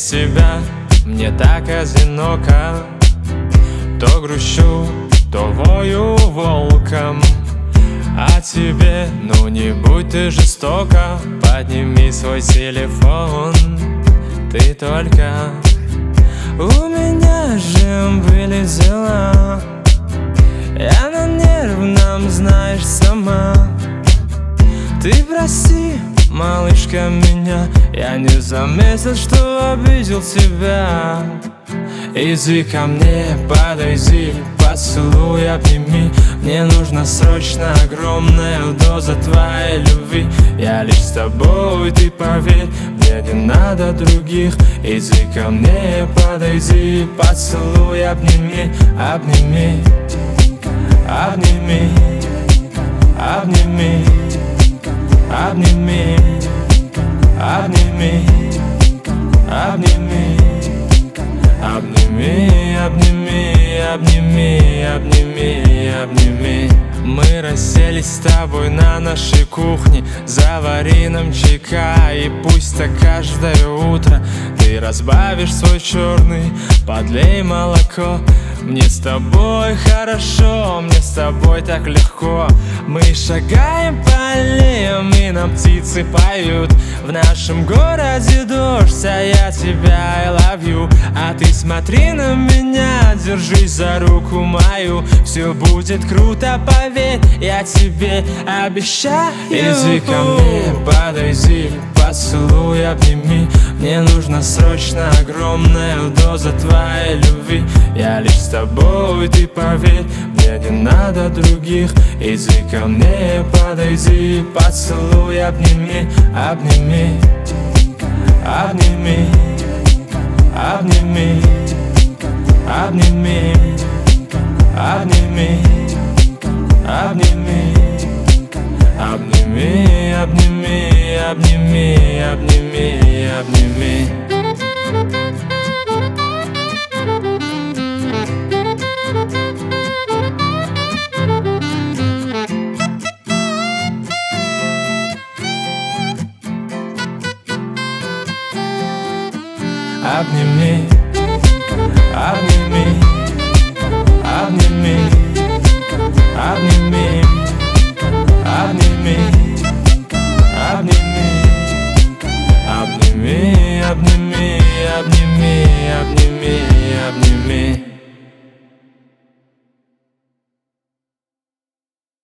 себя, мне так одиноко. То грущу, то вою волком. А тебе, ну не будь ты жестоко, подними свой телефон. Ты только... У меня же были дела, я на нервном, знаешь, сама. Ты прости, малышка, меня, я не заметил, что обидел тебя. Иди ко мне, подойди, поцелуй, обними. Мне нужна срочно огромная доза твоей любви. Я лишь с тобой, ты поверь, мне не надо других. Иди ко мне, подойди, поцелуй, обними, обними, обними, обними, обними, обними, обними. Обними, обними, обними, обними, обними. Мы расселись с тобой на нашей кухне, завари нам чайка, и пусть так каждое утро ты разбавишь свой черный, подлей молоко. Мне с тобой хорошо, мне с тобой так легко. Мы шагаем по аллеям, и нам птицы поют. В нашем городе дождь, а я тебя I love you. А ты смотри на меня, держись за руку мою. Все будет круто, поверь, я тебе обещаю. Иди ко мне, подойди, поцелуй, обними. Мне нужна срочно огромная доза твоей любви. Я лишь с тобой, ты поверь, мне не надо других. Иди ко мне, подойди, поцелуй, обними, обними, обними, обними, обними, обними, обними, обними, обними, обними, обними, обними. Обними, обними, обними, обними, обними.